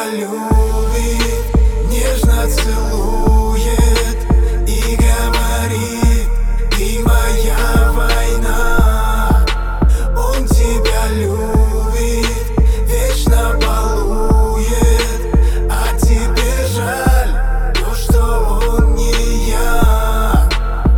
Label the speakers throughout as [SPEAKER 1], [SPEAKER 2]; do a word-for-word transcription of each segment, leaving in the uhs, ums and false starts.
[SPEAKER 1] любит, нежно целует и говорит: ты моя война. Он тебя любит, вечно балует, а тебе жаль то, что он не я.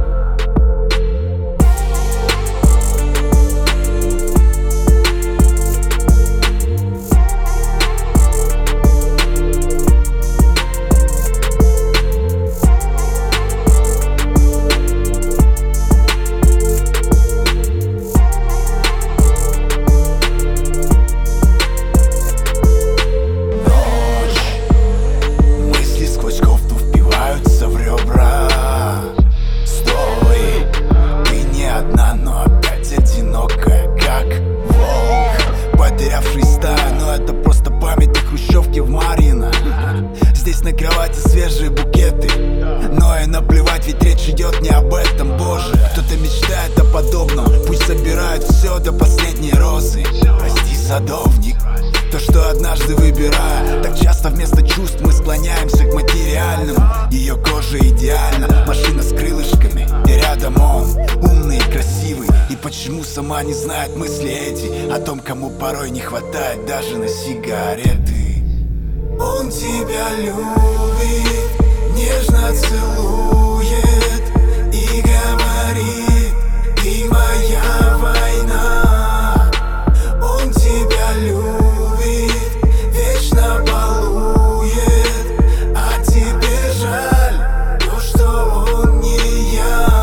[SPEAKER 1] Здесь на кровати свежие букеты, но и наплевать, ведь речь идет не об этом. Боже, кто-то мечтает о подобном, пусть собирают все до последней розы. Прости, садовник, то, что однажды выбирая, так часто вместо чувств мы склоняемся к материальному. Ее кожа идеальна, машина с крылышками, и рядом он, умный и красивый. И почему сама не знает мысли эти о том, кому порой не хватает даже на сигареты. Он тебя любит, нежно целует и говорит: ты моя война. Он тебя любит, вечно балует, а тебе жаль то, что он не я.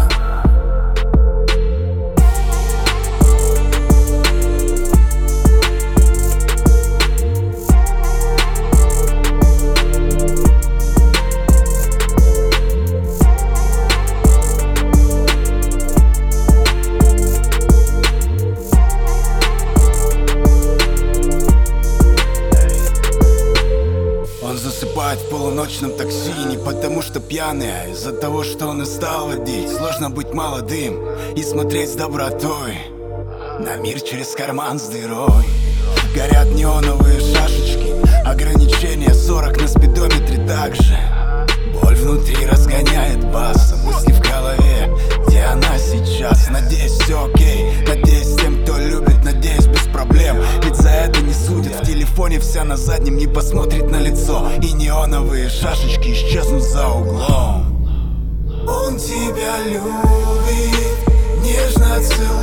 [SPEAKER 1] Засыпает в полуночном такси не потому что пьяный, а из-за того, что он устал водить. Сложно быть молодым и смотреть с добротой на мир через карман с дырой. Горят неоновые шашечки, ограничения сорок на спидометре также. Боль внутри разгоняет басом, мысли в голове, где она сейчас. Надеюсь, все окей, надеюсь, тем, кто любит, надеюсь, без проблем. Ведь за это не судят, в телефоне вся на заднем не посмотрит на лицо, и неоновые шашечки исчезнут за углом. Он тебя любит, нежно целует